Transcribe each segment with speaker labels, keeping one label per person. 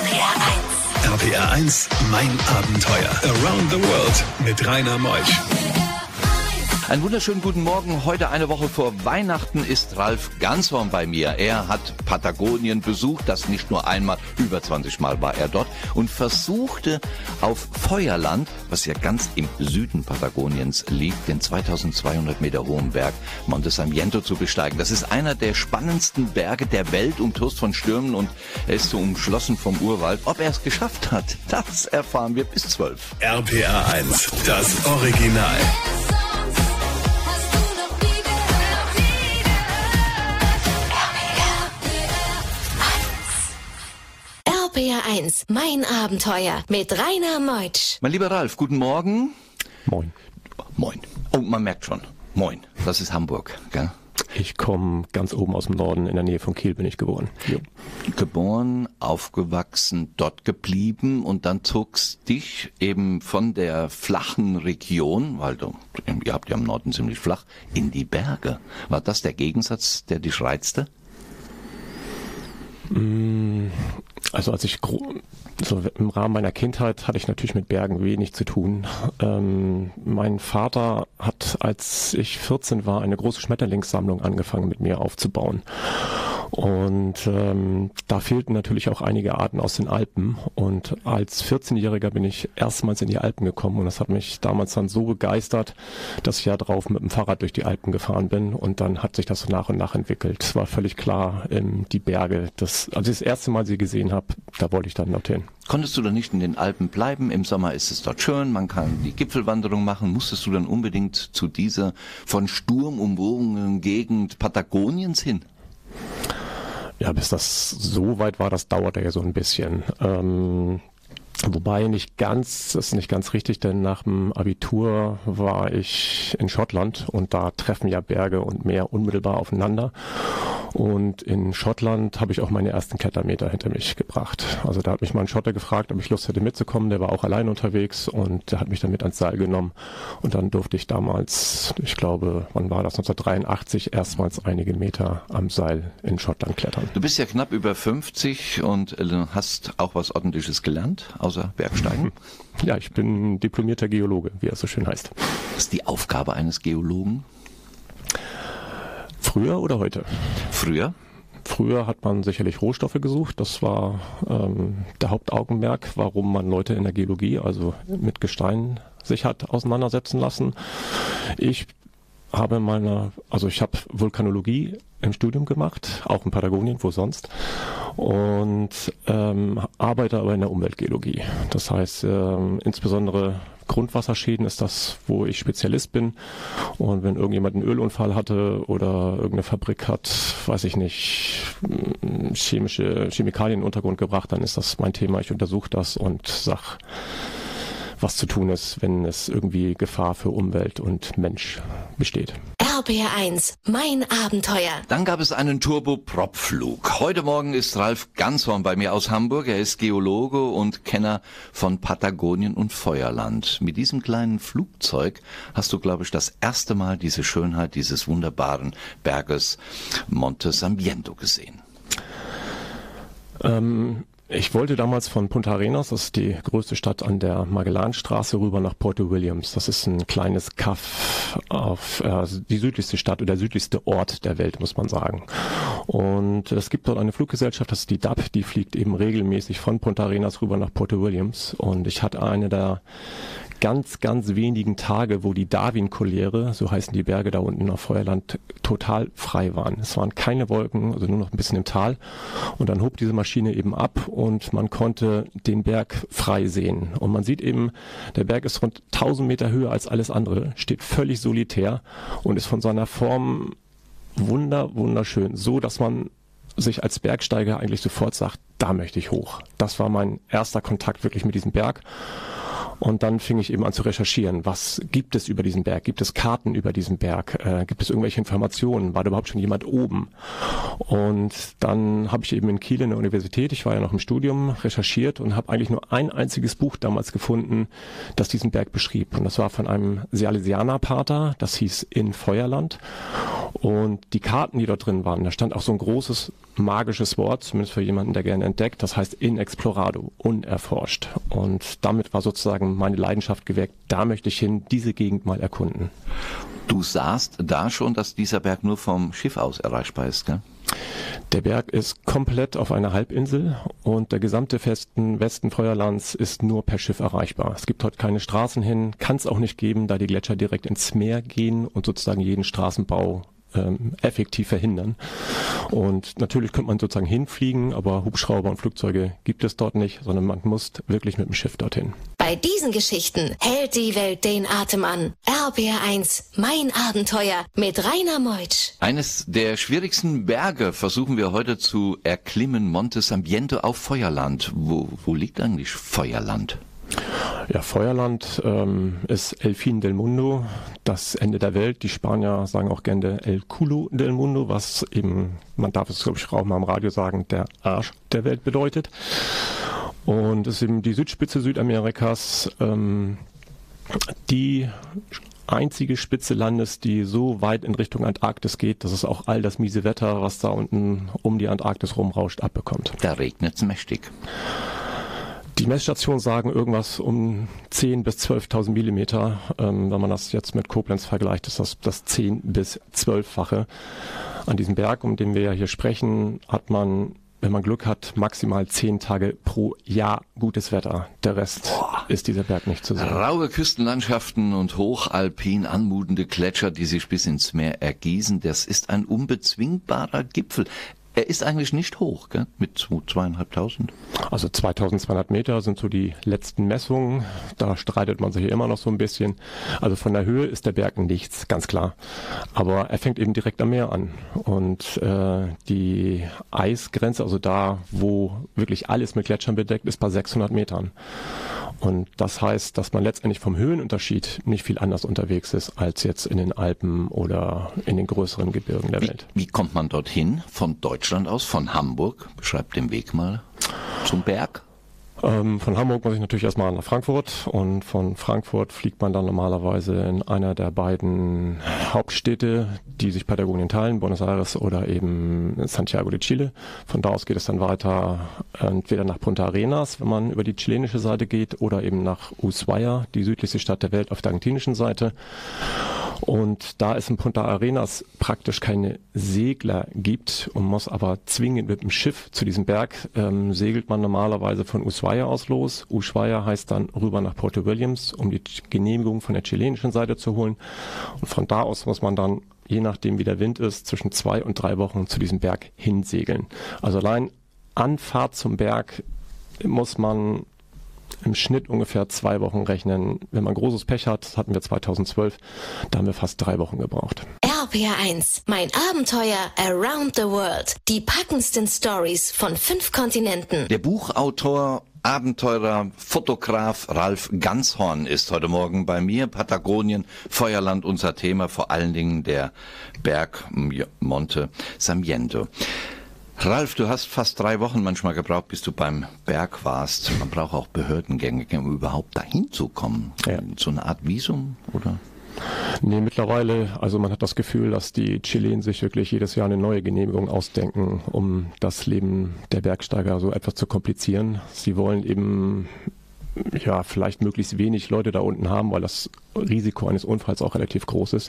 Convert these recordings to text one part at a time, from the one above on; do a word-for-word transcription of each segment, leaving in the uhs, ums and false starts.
Speaker 1: P R eins.
Speaker 2: R P R eins, mein Abenteuer. Around the World mit Rainer Meusch.
Speaker 3: Einen wunderschönen guten Morgen. Heute eine Woche vor Weihnachten ist Ralf Ganzhorn bei mir. Er hat Patagonien besucht, das nicht nur einmal, über zwanzig Mal war er dort und versuchte auf Feuerland, was ja ganz im Süden Patagoniens liegt, den zweitausendzweihundert Meter hohen Berg Monte Sarmiento zu besteigen. Das ist einer der spannendsten Berge der Welt, umtost von Stürmen und er ist so umschlossen vom Urwald. Ob er es geschafft hat, das erfahren wir bis zwölf.
Speaker 2: R P R eins, das Original.
Speaker 1: R P R eins, mein Abenteuer mit Rainer Meusch.
Speaker 3: Mein lieber Ralf, guten Morgen.
Speaker 4: Moin.
Speaker 3: Moin. Oh, man merkt schon. Moin. Das ist Hamburg, gell?
Speaker 4: Ich komme ganz oben aus dem Norden, in der Nähe von Kiel bin ich geboren. Jo.
Speaker 3: Geboren, aufgewachsen, dort geblieben und dann zog's dich eben von der flachen Region, weil du, ihr habt ja im Norden ziemlich flach, in die Berge. War das der Gegensatz, der dich reizte?
Speaker 4: Also als ich gro- so im Rahmen meiner Kindheit hatte ich natürlich mit Bergen wenig zu tun. Ähm, mein Vater hat, als ich vierzehn war, eine große Schmetterlingssammlung angefangen mit mir aufzubauen. Und ähm, da fehlten natürlich auch einige Arten aus den Alpen. Und als vierzehnjähriger bin ich erstmals in die Alpen gekommen und das hat mich damals dann so begeistert, dass ich ja drauf mit dem Fahrrad durch die Alpen gefahren bin und dann hat sich das so nach und nach entwickelt. Es war völlig klar, ähm, die Berge, das, als ich das erste Mal sie gesehen habe, da wollte ich dann dorthin.
Speaker 3: Konntest du dann nicht in den Alpen bleiben? Im Sommer ist es dort schön, man kann die Gipfelwanderung machen. Musstest du dann unbedingt zu dieser von Sturm umwogenen Gegend Patagoniens hin?
Speaker 4: Ja, bis das so weit war, das dauerte ja so ein bisschen. Ähm, wobei nicht ganz, das ist nicht ganz richtig, denn nach dem Abitur war ich in Schottland und da treffen ja Berge und Meer unmittelbar aufeinander. Und in Schottland habe ich auch meine ersten Klettermeter hinter mich gebracht. Also da hat mich mal ein Schotter gefragt, ob ich Lust hätte mitzukommen. Der war auch allein unterwegs und der hat mich dann mit ans Seil genommen. Und dann durfte ich damals, ich glaube, wann war das, neunzehnhundertdreiundachtzig, erstmals einige Meter am Seil in Schottland klettern.
Speaker 3: Du bist ja knapp über fünfzig und hast auch was Ordentliches gelernt, außer Bergsteigen.
Speaker 4: Ja, ich bin diplomierter Geologe, wie er so schön heißt.
Speaker 3: Was ist die Aufgabe eines Geologen?
Speaker 4: Früher oder heute?
Speaker 3: Früher?
Speaker 4: Früher hat man sicherlich Rohstoffe gesucht. Das war ähm, der Hauptaugenmerk, warum man Leute in der Geologie, also mit Gestein, sich hat auseinandersetzen lassen. Ich habe meine, also ich habe Vulkanologie im Studium gemacht, auch in Patagonien, wo sonst, und ähm, arbeite aber in der Umweltgeologie. Das heißt, ähm, insbesondere Grundwasserschäden ist das, wo ich Spezialist bin. Und wenn irgendjemand einen Ölunfall hatte oder irgendeine Fabrik hat, weiß ich nicht, chemische Chemikalien in den Untergrund gebracht, dann ist das mein Thema. Ich untersuche das und sag, was zu tun ist, wenn es irgendwie Gefahr für Umwelt und Mensch besteht.
Speaker 1: R P R eins, mein Abenteuer.
Speaker 3: Dann gab es einen Turboprop-Flug. Heute Morgen ist Ralf Ganzhorn bei mir aus Hamburg. Er ist Geologe und Kenner von Patagonien und Feuerland. Mit diesem kleinen Flugzeug hast du, glaube ich, das erste Mal diese Schönheit dieses wunderbaren Berges Monte Sarmiento gesehen.
Speaker 4: Ähm... Ich wollte damals von Punta Arenas, das ist die größte Stadt an der Magellanstraße, rüber nach Porto Williams. Das ist ein kleines Kaff auf äh, die südlichste Stadt oder der südlichste Ort der Welt, muss man sagen. Und es gibt dort eine Fluggesellschaft, das ist die D A P, die fliegt eben regelmäßig von Punta Arenas rüber nach Porto Williams. Und ich hatte eine der ganz, ganz wenigen Tage, wo die Darwin-Choläre, so heißen die Berge da unten auf Feuerland, total frei waren. Es waren keine Wolken, also nur noch ein bisschen im Tal. Und dann hob diese Maschine eben ab und man konnte den Berg frei sehen. Und man sieht eben, der Berg ist rund tausend Meter höher als alles andere, steht völlig solitär und ist von seiner Form wunder, wunderschön. So, dass man sich als Bergsteiger eigentlich sofort sagt, da möchte ich hoch. Das war mein erster Kontakt wirklich mit diesem Berg. Und dann fing ich eben an zu recherchieren. Was gibt es über diesen Berg? Gibt es Karten über diesen Berg? Äh, gibt es irgendwelche Informationen? War da überhaupt schon jemand oben? Und dann habe ich eben in Kiel in der Universität, ich war ja noch im Studium, recherchiert und habe eigentlich nur ein einziges Buch damals gefunden, das diesen Berg beschrieb. Und das war von einem Salesianer-Pater, das hieß In Feuerland. Und die Karten, die dort drin waren, da stand auch so ein großes magisches Wort, zumindest für jemanden, der gerne entdeckt, das heißt inexplorado, unerforscht. Und damit war sozusagen meine Leidenschaft geweckt, da möchte ich hin, diese Gegend mal erkunden.
Speaker 3: Du sahst da schon, dass dieser Berg nur vom Schiff aus erreichbar ist, gell?
Speaker 4: Der Berg ist komplett auf einer Halbinsel und der gesamte Westen, Westen Feuerlands ist nur per Schiff erreichbar. Es gibt dort keine Straßen hin, kann es auch nicht geben, da die Gletscher direkt ins Meer gehen und sozusagen jeden Straßenbau ähm, effektiv verhindern. Und natürlich könnte man sozusagen hinfliegen, aber Hubschrauber und Flugzeuge gibt es dort nicht, sondern man muss wirklich mit dem Schiff dorthin.
Speaker 1: Bei diesen Geschichten hält die Welt den Atem an. R B R eins, mein Abenteuer mit Rainer Meutsch.
Speaker 3: Eines der schwierigsten Berge versuchen wir heute zu erklimmen, Monte Sambiento auf Feuerland. Wo, wo liegt eigentlich Feuerland?
Speaker 4: Ja, Feuerland ähm, ist El Fin del Mundo, das Ende der Welt. Die Spanier sagen auch gerne El Culo del Mundo, was eben, man darf es glaube ich auch mal im Radio sagen, der Arsch der Welt bedeutet. Und es ist eben die Südspitze Südamerikas, ähm, die einzige Spitze Landes, die so weit in Richtung Antarktis geht, dass es auch all das miese Wetter, was da unten um die Antarktis rumrauscht, abbekommt.
Speaker 3: Da regnet es mächtig.
Speaker 4: Die Messstationen sagen irgendwas um zehntausend bis zwölftausend Millimeter. Ähm, wenn man das jetzt mit Koblenz vergleicht, ist das das zehn- bis zwölffache. An diesem Berg, um den wir ja hier sprechen, hat man, wenn man Glück hat, maximal zehn Tage pro Jahr gutes Wetter. Der Rest Boah. ist dieser Berg nicht zu sehen.
Speaker 3: Raue Küstenlandschaften und hochalpin anmutende Gletscher, die sich bis ins Meer ergießen. Das ist ein unbezwingbarer Gipfel. Er ist eigentlich nicht hoch, gell? Mit zweieinhalbtausend.
Speaker 4: Also zweitausendzweihundert Meter sind so die letzten Messungen. Da streitet man sich hier immer noch so ein bisschen. Also von der Höhe ist der Berg nichts, ganz klar. Aber er fängt eben direkt am Meer an. Und äh, die Eisgrenze, also da, wo wirklich alles mit Gletschern bedeckt ist, bei sechshundert Metern. Und das heißt, dass man letztendlich vom Höhenunterschied nicht viel anders unterwegs ist als jetzt in den Alpen oder in den größeren Gebirgen der
Speaker 3: wie,
Speaker 4: Welt.
Speaker 3: Wie kommt man dorthin? Von Deutschland aus, von Hamburg? Beschreib den Weg mal zum Berg.
Speaker 4: Ähm, von Hamburg muss ich natürlich erstmal nach Frankfurt und von Frankfurt fliegt man dann normalerweise in einer der beiden Hauptstädte, die sich Patagonien teilen, Buenos Aires oder eben Santiago de Chile. Von da aus geht es dann weiter entweder nach Punta Arenas, wenn man über die chilenische Seite geht, oder eben nach Ushuaia, die südlichste Stadt der Welt auf der argentinischen Seite. Und da es in Punta Arenas praktisch keine Segler gibt und muss aber zwingend mit dem Schiff zu diesem Berg, ähm, segelt man normalerweise von Ushuaia aus los. Ushuaia heißt dann rüber nach Puerto Williams, um die Genehmigung von der chilenischen Seite zu holen. Und von da aus muss man dann, je nachdem wie der Wind ist, zwischen zwei und drei Wochen zu diesem Berg hinsegeln. Also allein Anfahrt zum Berg muss man im Schnitt ungefähr zwei Wochen rechnen. Wenn man großes Pech hat, das hatten wir zweitausendzwölf, da haben wir fast drei Wochen gebraucht.
Speaker 1: R B R eins, mein Abenteuer around the world. Die packendsten Stories von fünf Kontinenten.
Speaker 3: Der Buchautor, Abenteurer, Fotograf Ralf Ganzhorn ist heute Morgen bei mir. Patagonien, Feuerland, unser Thema, vor allen Dingen der Berg Monte Sambiento. Ralf, du hast fast drei Wochen manchmal gebraucht, bis du beim Berg warst. Man braucht auch Behördengänge, um überhaupt dahin zu kommen. Ja. So eine Art Visum, oder?
Speaker 4: Nee, mittlerweile, also man hat das Gefühl, dass die Chilenen sich wirklich jedes Jahr eine neue Genehmigung ausdenken, um das Leben der Bergsteiger so etwas zu komplizieren. Sie wollen eben ja vielleicht möglichst wenig Leute da unten haben, weil das Risiko eines Unfalls auch relativ groß ist.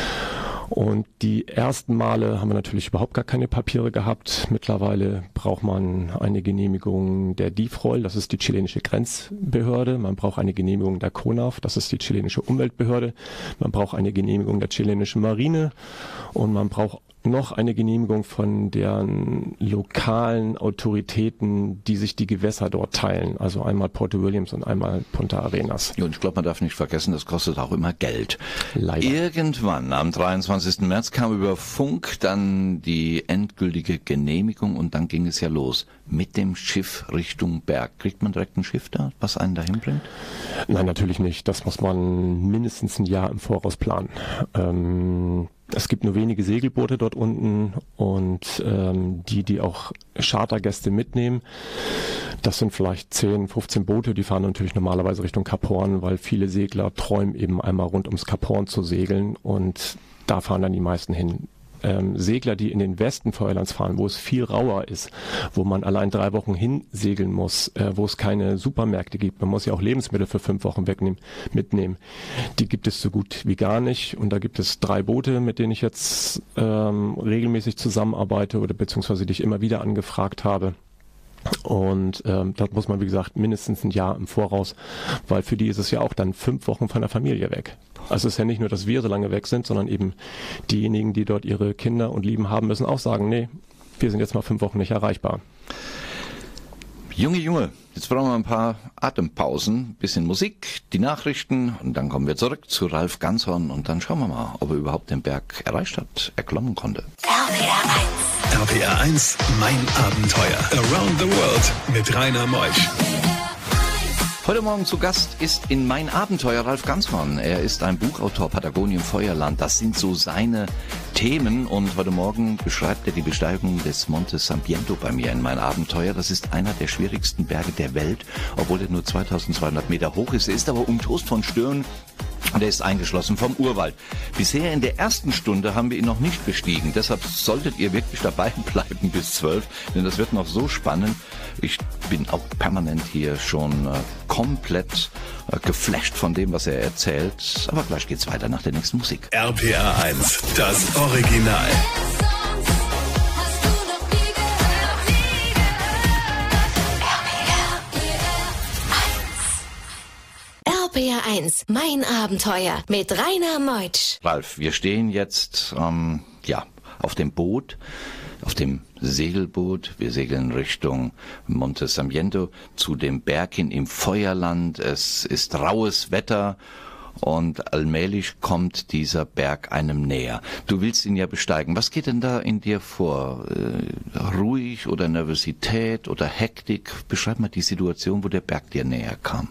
Speaker 4: Und die ersten Male haben wir natürlich überhaupt gar keine Papiere gehabt. Mittlerweile braucht man eine Genehmigung der DIFROL, das ist die chilenische Grenzbehörde. Man braucht eine Genehmigung der CONAF, das ist die chilenische Umweltbehörde. Man braucht eine Genehmigung der chilenischen Marine und man braucht noch eine Genehmigung von deren lokalen Autoritäten, die sich die Gewässer dort teilen. Also einmal Port Williams und einmal Punta Arenas.
Speaker 3: Ja, und ich glaube, man darf nicht vergessen, das kostet auch immer Geld.
Speaker 4: Leider.
Speaker 3: Irgendwann am dreiundzwanzigsten März kam über Funk dann die endgültige Genehmigung und dann ging es ja los mit dem Schiff Richtung Berg. Kriegt man direkt ein Schiff da, was einen dahin bringt?
Speaker 4: Nein, natürlich nicht. Das muss man mindestens ein Jahr im Voraus planen. Ähm, es gibt nur wenige Segelboote dort unten und ähm, die, die auch Chartergäste mitnehmen, das sind vielleicht zehn, fünfzehn Boote, die fahren natürlich normalerweise Richtung Kap Horn, weil viele Segler träumen eben einmal rund ums Kap Horn zu segeln und da fahren dann die meisten hin. Ähm, Segler, die in den Westen Feuerlands fahren, wo es viel rauer ist, wo man allein drei Wochen hinsegeln muss, äh, wo es keine Supermärkte gibt, man muss ja auch Lebensmittel für fünf Wochen wegnehmen, mitnehmen. Die gibt es so gut wie gar nicht und da gibt es drei Boote, mit denen ich jetzt ähm, regelmäßig zusammenarbeite oder beziehungsweise die ich immer wieder angefragt habe. Und ähm, das muss man, wie gesagt, mindestens ein Jahr im Voraus, weil für die ist es ja auch dann fünf Wochen von der Familie weg. Also es ist ja nicht nur, dass wir so lange weg sind, sondern eben diejenigen, die dort ihre Kinder und Lieben haben, müssen auch sagen, nee, wir sind jetzt mal fünf Wochen nicht erreichbar.
Speaker 3: Junge, Junge, jetzt brauchen wir ein paar Atempausen, bisschen Musik, die Nachrichten und dann kommen wir zurück zu Ralf Ganzhorn und dann schauen wir mal, ob er überhaupt den Berg erreicht hat, erklommen konnte.
Speaker 1: R P R eins.
Speaker 2: R P R eins, mein Abenteuer. Around the World mit Rainer Meusch.
Speaker 3: Heute Morgen zu Gast ist in Mein Abenteuer Ralf Ganzhorn. Er ist ein Buchautor, Patagonien, Feuerland. Das sind so seine Themen. Und heute Morgen beschreibt er die Besteigung des Monte Sambiento bei mir in Mein Abenteuer. Das ist einer der schwierigsten Berge der Welt, obwohl er nur zweitausendzweihundert Meter hoch ist. Er ist aber umtost von Stürmen. Und er ist eingeschlossen vom Urwald. Bisher in der ersten Stunde haben wir ihn noch nicht bestiegen. Deshalb solltet ihr wirklich dabei bleiben bis zwölf, denn das wird noch so spannend. Ich bin auch permanent hier schon äh, komplett äh, geflasht von dem, was er erzählt. Aber gleich geht's weiter nach der nächsten Musik.
Speaker 2: R P R eins, das Original.
Speaker 1: R P R eins, mein Abenteuer mit Rainer Meutsch.
Speaker 3: Ralf, wir stehen jetzt ähm, ja, auf dem Boot, auf dem Segelboot. Wir segeln Richtung Monte Sambiento zu dem Berg hin im Feuerland. Es ist raues Wetter und allmählich kommt dieser Berg einem näher. Du willst ihn ja besteigen. Was geht denn da in dir vor? Äh, ruhig oder Nervosität oder Hektik? Beschreib mal die Situation, wo der Berg dir näher kam.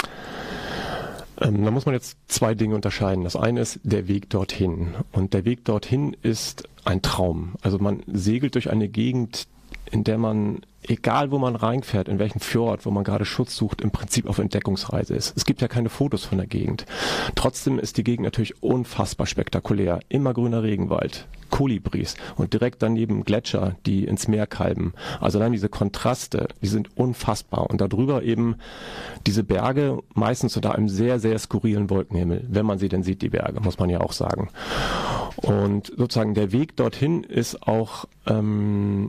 Speaker 4: Ähm, da muss man jetzt zwei Dinge unterscheiden. Das eine ist der Weg dorthin. Und der Weg dorthin ist ein Traum. Also man segelt durch eine Gegend, in der man, egal wo man reinfährt, in welchem Fjord, wo man gerade Schutz sucht, im Prinzip auf Entdeckungsreise ist. Es gibt ja keine Fotos von der Gegend. Trotzdem ist die Gegend natürlich unfassbar spektakulär. Immergrüner Regenwald, Kolibris und direkt daneben Gletscher, die ins Meer kalben. Also dann diese Kontraste, die sind unfassbar. Und darüber eben diese Berge, meistens unter einem sehr, sehr skurrilen Wolkenhimmel. Wenn man sie denn sieht, die Berge, muss man ja auch sagen. Und sozusagen der Weg dorthin ist auch ähm,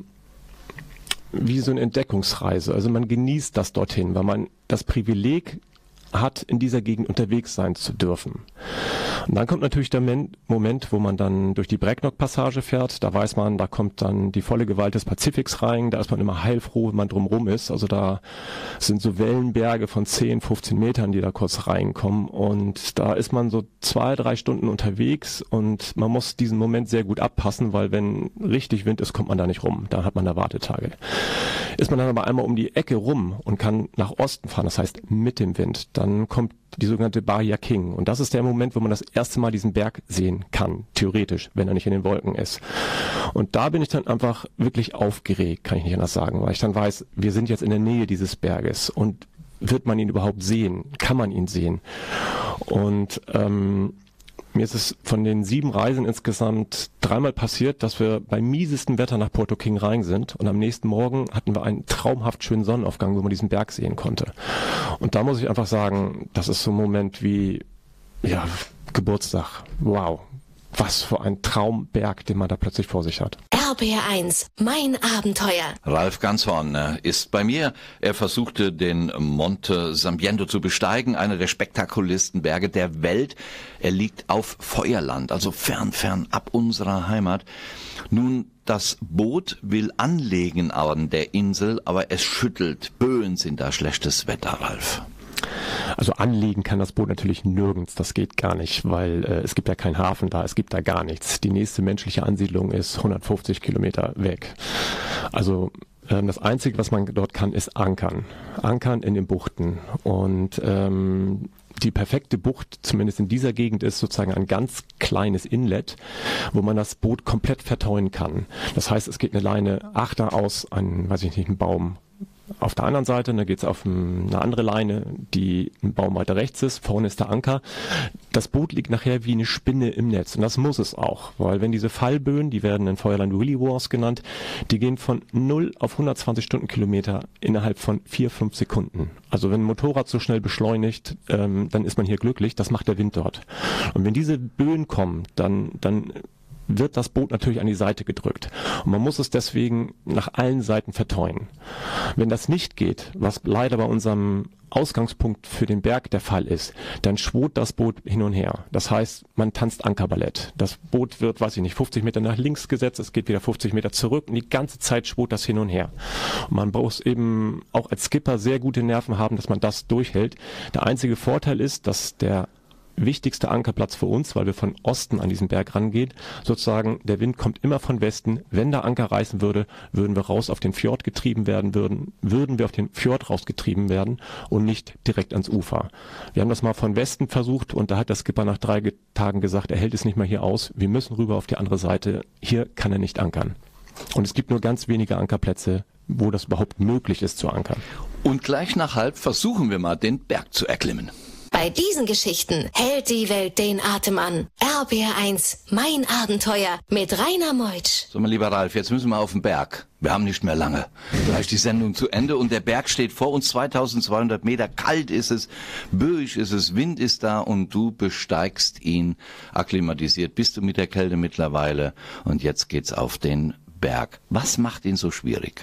Speaker 4: wie so eine Entdeckungsreise. Also man genießt das dorthin, weil man das Privileg hat, in dieser Gegend unterwegs sein zu dürfen. Und dann kommt natürlich der Moment, wo man dann durch die Brecknock-Passage fährt. Da weiß man, da kommt dann die volle Gewalt des Pazifiks rein. Da ist man immer heilfroh, wenn man drumrum ist. Also da sind so Wellenberge von zehn, fünfzehn Metern, die da kurz reinkommen. Und da ist man so zwei, drei Stunden unterwegs und man muss diesen Moment sehr gut abpassen, weil wenn richtig Wind ist, kommt man da nicht rum. Da hat man da Wartetage. Ist man dann aber einmal um die Ecke rum und kann nach Osten fahren, das heißt mit dem Wind, dann kommt die sogenannte Bahia King. Und das ist der Moment, wo man das erste Mal diesen Berg sehen kann, theoretisch, wenn er nicht in den Wolken ist. Und da bin ich dann einfach wirklich aufgeregt, kann ich nicht anders sagen, weil ich dann weiß, wir sind jetzt in der Nähe dieses Berges und wird man ihn überhaupt sehen? Kann man ihn sehen? Und ähm, mir ist es von den sieben Reisen insgesamt dreimal passiert, dass wir beim miesesten Wetter nach Porto King rein sind und am nächsten Morgen hatten wir einen traumhaft schönen Sonnenaufgang, wo man diesen Berg sehen konnte. Und da muss ich einfach sagen, das ist so ein Moment wie, ja, Geburtstag. Wow. Was für ein Traumberg, den man da plötzlich vor sich hat.
Speaker 1: R R B R eins, mein Abenteuer.
Speaker 3: Ralf Ganzhorn ist bei mir. Er versuchte den Monte Sambiento zu besteigen, einer der spektakulärsten Berge der Welt. Er liegt auf Feuerland, also fern, fern ab unserer Heimat. Nun, das Boot will anlegen an der Insel, aber es schüttelt. Böen sind da, schlechtes Wetter, Ralf.
Speaker 4: Also anlegen kann das Boot natürlich nirgends, das geht gar nicht, weil äh, es gibt ja keinen Hafen da, es gibt da gar nichts. Die nächste menschliche Ansiedlung ist hundertfünfzig Kilometer weg. Also ähm, das Einzige, was man dort kann, ist ankern. Ankern in den Buchten. Und ähm, die perfekte Bucht, zumindest in dieser Gegend, ist sozusagen ein ganz kleines Inlet, wo man das Boot komplett verteuen kann. Das heißt, es geht eine Leine achter aus, einen, weiß ich nicht, einen Baum auf der anderen Seite, da geht es auf eine andere Leine, die ein Baum weiter rechts ist, vorne ist der Anker. Das Boot liegt nachher wie eine Spinne im Netz und das muss es auch, weil wenn diese Fallböen, die werden in Feuerland Willy Wars genannt, die gehen von null auf hundertzwanzig Stundenkilometer innerhalb von vier, fünf Sekunden. Also wenn ein Motorrad so schnell beschleunigt, ähm, dann ist man hier glücklich, das macht der Wind dort. Und wenn diese Böen kommen, dann, dann wird das Boot natürlich an die Seite gedrückt. Und man muss es deswegen nach allen Seiten verteuen. Wenn das nicht geht, was leider bei unserem Ausgangspunkt für den Berg der Fall ist, dann schwot das Boot hin und her. Das heißt, man tanzt Ankerballett. Das Boot wird, weiß ich nicht, fünfzig Meter nach links gesetzt, es geht wieder fünfzig Meter zurück und die ganze Zeit schwot das hin und her. Und man braucht eben auch als Skipper sehr gute Nerven haben, dass man das durchhält. Der einzige Vorteil ist, dass der wichtigster Ankerplatz für uns, weil wir von Osten an diesen Berg rangehen. Sozusagen, der Wind kommt immer von Westen. Wenn der Anker reißen würde, würden wir raus auf den Fjord getrieben werden, würden, würden wir auf den Fjord rausgetrieben werden und nicht direkt ans Ufer. Wir haben das mal von Westen versucht und da hat der Skipper nach drei Tagen gesagt, er hält es nicht mehr hier aus. Wir müssen rüber auf die andere Seite. Hier kann er nicht ankern. Und es gibt nur ganz wenige Ankerplätze, wo das überhaupt möglich ist zu ankern.
Speaker 3: Und gleich nach halb versuchen wir mal, den Berg zu erklimmen.
Speaker 1: Bei diesen Geschichten hält die Welt den Atem an. R B R eins, mein Abenteuer mit Rainer Meutsch.
Speaker 3: So, mein lieber Ralf, jetzt müssen wir auf den Berg. Wir haben nicht mehr lange. Gleich die Sendung zu Ende und der Berg steht vor uns, zweitausendzweihundert Meter. Kalt ist es, böig ist es, Wind ist da und du besteigst ihn. Akklimatisiert bist du mit der Kälte mittlerweile und jetzt geht's auf den Berg. Was macht ihn so schwierig?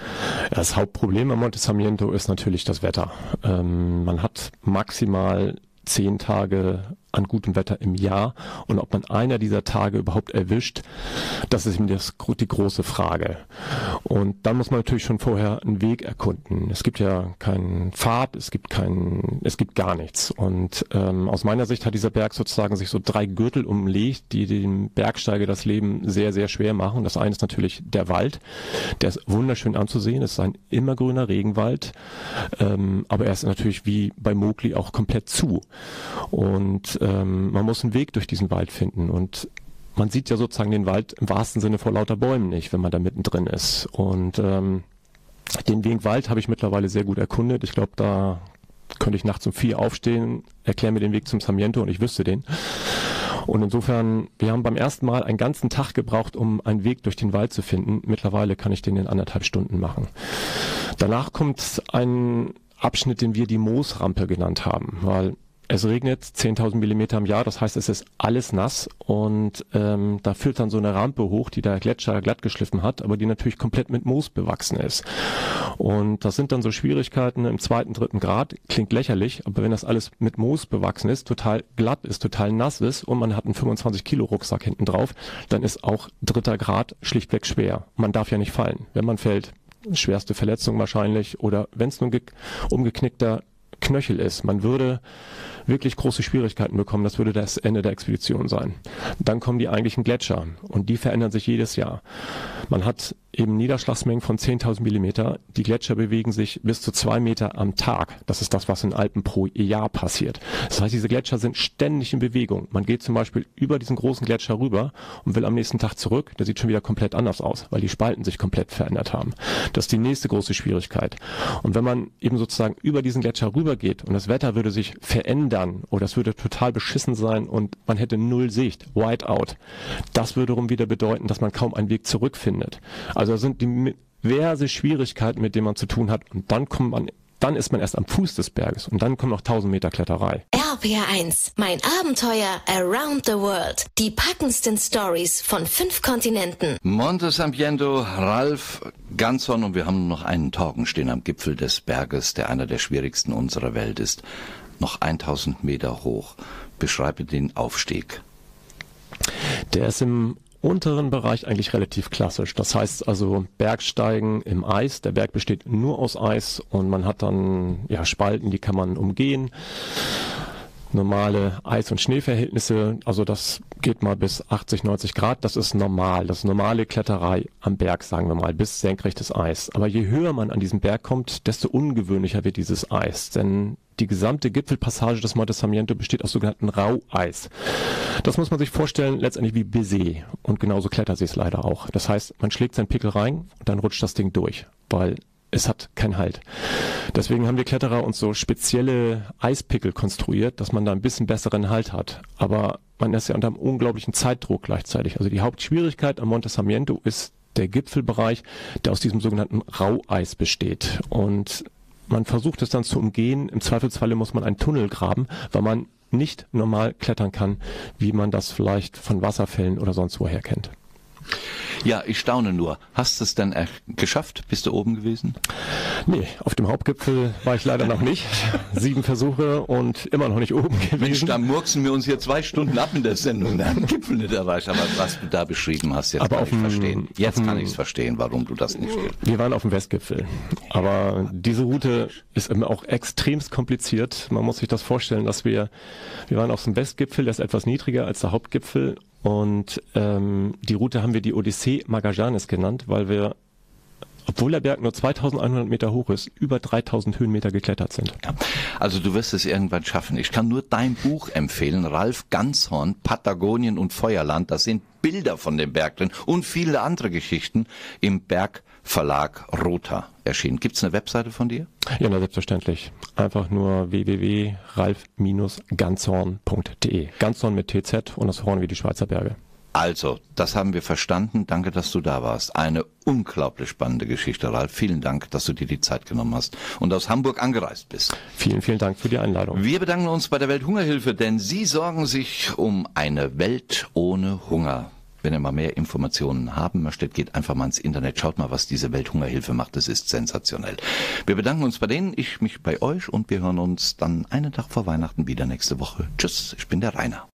Speaker 4: Das Hauptproblem am Monte Sambiento ist natürlich das Wetter. Ähm, man hat maximal zehn Tage an gutem Wetter im Jahr und ob man einer dieser Tage überhaupt erwischt, das ist eben das, die große Frage. Und dann muss man natürlich schon vorher einen Weg erkunden. Es gibt ja keinen Pfad, es gibt keinen, es gibt gar nichts. Und ähm, aus meiner Sicht hat dieser Berg sozusagen sich so drei Gürtel umlegt, die dem Bergsteiger das Leben sehr, sehr schwer machen. Das eine ist natürlich der Wald, der ist wunderschön anzusehen, es ist ein immergrüner Regenwald, ähm, aber er ist natürlich wie bei Mowgli auch komplett zu. Und ähm, man muss einen Weg durch diesen Wald finden und man sieht ja sozusagen den Wald im wahrsten Sinne vor lauter Bäumen nicht, wenn man da mittendrin ist. Und ähm, den Weg Wald habe ich mittlerweile sehr gut erkundet. Ich glaube, da könnte ich nachts um vier aufstehen, erkläre mir den Weg zum Sambiento und ich wüsste den. Und insofern, wir haben beim ersten Mal einen ganzen Tag gebraucht, um einen Weg durch den Wald zu finden. Mittlerweile kann ich den in anderthalb Stunden machen. Danach kommt ein Abschnitt, den wir die Moosrampe genannt haben, weil es regnet zehntausend Millimeter im Jahr, das heißt, es ist alles nass und ähm, da führt dann so eine Rampe hoch, die der Gletscher glatt geschliffen hat, aber die natürlich komplett mit Moos bewachsen ist. Und das sind dann so Schwierigkeiten im zweiten, dritten Grad, klingt lächerlich, aber wenn das alles mit Moos bewachsen ist, total glatt ist, total nass ist und man hat einen fünfundzwanzig Kilo Rucksack hinten drauf, dann ist auch dritter Grad schlichtweg schwer. Man darf ja nicht fallen. Wenn man fällt, schwerste Verletzung wahrscheinlich oder wenn es nur ge- umgeknickter Knöchel ist. Man würde wirklich große Schwierigkeiten bekommen. Das würde das Ende der Expedition sein. Dann kommen die eigentlichen Gletscher und die verändern sich jedes Jahr. Man hat eben Niederschlagsmengen von zehntausend Millimeter. Die Gletscher bewegen sich bis zu zwei Meter am Tag. Das ist das, was in Alpen pro Jahr passiert. Das heißt, diese Gletscher sind ständig in Bewegung. Man geht zum Beispiel über diesen großen Gletscher rüber und will am nächsten Tag zurück. Der sieht schon wieder komplett anders aus, weil die Spalten sich komplett verändert haben. Das ist die nächste große Schwierigkeit. Und wenn man eben sozusagen über diesen Gletscher rüber geht und das Wetter würde sich verändern oder es würde total beschissen sein und man hätte null Sicht, Whiteout, das würde wiederum wieder bedeuten, dass man kaum einen Weg zurückfindet. Also das sind diverse Schwierigkeiten, mit denen man zu tun hat und dann kommt man dann ist man erst am Fuß des Berges und dann kommen noch tausend Meter Kletterei.
Speaker 1: R P R eins, mein Abenteuer around the world. Die packendsten Stories von fünf Kontinenten.
Speaker 3: Monte Sampiento, Ralf Ganzhorn, und wir haben nur noch einen Torgen stehen am Gipfel des Berges, der einer der schwierigsten unserer Welt ist. Noch tausend Meter hoch. Beschreibe den Aufstieg.
Speaker 4: Der ist im unteren Bereich eigentlich relativ klassisch. Das heißt also Bergsteigen im Eis. Der Berg besteht nur aus Eis und man hat dann ja Spalten, die kann man umgehen. Normale Eis- und Schneeverhältnisse, also das geht mal bis achtzig, neunzig Grad, das ist normal. Das ist normale Kletterei am Berg, sagen wir mal, bis senkrechtes Eis. Aber je höher man an diesen Berg kommt, desto ungewöhnlicher wird dieses Eis. Denn die gesamte Gipfelpassage des Monte Sarmiento besteht aus sogenannten Raueis. Das muss man sich vorstellen, letztendlich wie Baiser. Und genauso klettert sie es leider auch. Das heißt, man schlägt seinen Pickel rein und dann rutscht das Ding durch, weil es hat keinen Halt. Deswegen haben wir Kletterer uns so spezielle Eispickel konstruiert, dass man da ein bisschen besseren Halt hat. Aber man ist ja unter einem unglaublichen Zeitdruck gleichzeitig. Also die Hauptschwierigkeit am Monte Sarmiento ist der Gipfelbereich, der aus diesem sogenannten Raueis besteht. Und man versucht es dann zu umgehen. Im Zweifelsfalle muss man einen Tunnel graben, weil man nicht normal klettern kann, wie man das vielleicht von Wasserfällen oder sonst woher kennt.
Speaker 3: Ja, ich staune nur. Hast du es denn geschafft? Bist du oben gewesen?
Speaker 4: Nee, auf dem Hauptgipfel war ich leider noch nicht. Sieben Versuche und immer noch nicht oben gewesen.
Speaker 3: Mensch, da murksen wir uns hier zwei Stunden ab in der Sendung, da am Gipfel nicht erreicht. Aber was du da beschrieben hast, jetzt
Speaker 4: aber
Speaker 3: kann ich
Speaker 4: dem,
Speaker 3: verstehen. Jetzt kann ich es verstehen, warum du das nicht willst.
Speaker 4: Wir waren auf dem Westgipfel. Aber diese Route ist eben auch extremst kompliziert. Man muss sich das vorstellen, dass wir, wir waren auf dem Westgipfel, der ist etwas niedriger als der Hauptgipfel. Und ähm, die Route haben wir die Odyssee Magallanes genannt, weil wir, obwohl der Berg nur zweitausendeinhundert Meter hoch ist, über dreitausend Höhenmeter geklettert sind.
Speaker 3: Ja, also du wirst es irgendwann schaffen. Ich kann nur dein Buch empfehlen, Ralf Ganzhorn, Patagonien und Feuerland. Das sind Bilder von dem Berg drin und viele andere Geschichten im Bergverlag Rotha erschienen. Gibt es eine Webseite von dir?
Speaker 4: Ja, na, selbstverständlich. Einfach nur w w w punkt ralf ganzhorn punkt d e. Ganzhorn mit T Z und das Horn wie die Schweizer Berge.
Speaker 3: Also, das haben wir verstanden. Danke, dass du da warst. Eine unglaublich spannende Geschichte, Ralf. Vielen Dank, dass du dir die Zeit genommen hast und aus Hamburg angereist bist.
Speaker 4: Vielen, vielen Dank für die Einladung.
Speaker 3: Wir bedanken uns bei der Welthungerhilfe, denn sie sorgen sich um eine Welt ohne Hunger. Wenn ihr mal mehr Informationen haben möchtet, geht einfach mal ins Internet, schaut mal, was diese Welthungerhilfe macht. Das ist sensationell. Wir bedanken uns bei denen, ich mich bei euch, und wir hören uns dann einen Tag vor Weihnachten wieder nächste Woche. Tschüss, ich bin der Rainer.